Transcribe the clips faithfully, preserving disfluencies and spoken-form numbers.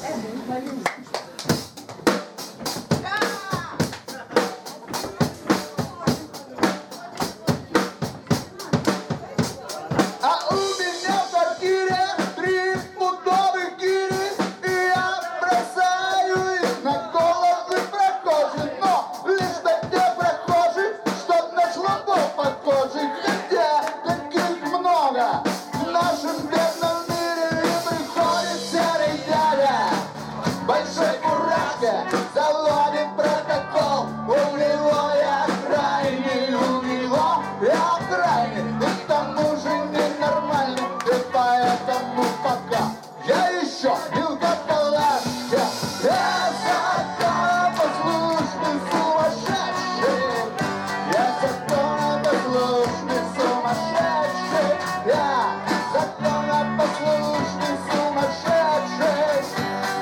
Заводим протокол, у него я крайний, у него я крайний, и к тому же ненормальный, и поэтому пока я еще мелкополашка, я законопослушный сумасшедший, я законопослушный сумасшедший, я законопослушный сумасшедший.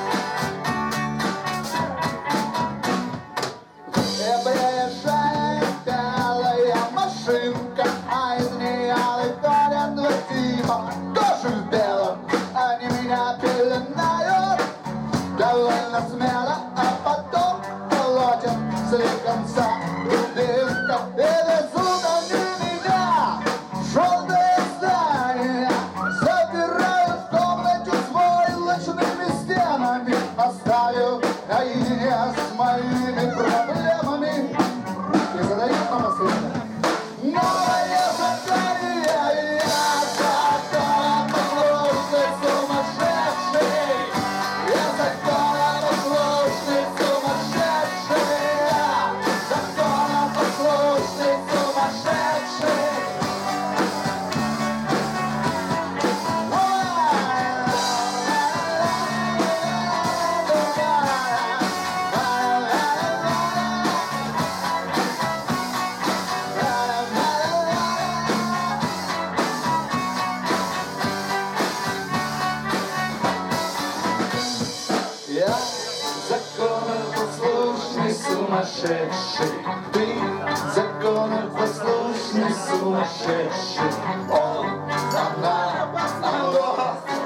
Приезжает белая машинка, а из нее выходят два типа, тоже в белом, они меня пеленают довольно смело, а потом колотят слегонца дубинка, и везут они меня в желтое здание, забирают в комнате с войлочными стенами, оставив наедине с моими проблемами. И задают нам отсюда. Новое задание, я законопослушный сумасшедший, я законопослушный сумасшедший, я законопослушный сумасшедший. Я законопослушный сумасшедший, ты законопослушный сумасшедший, он, она, оно.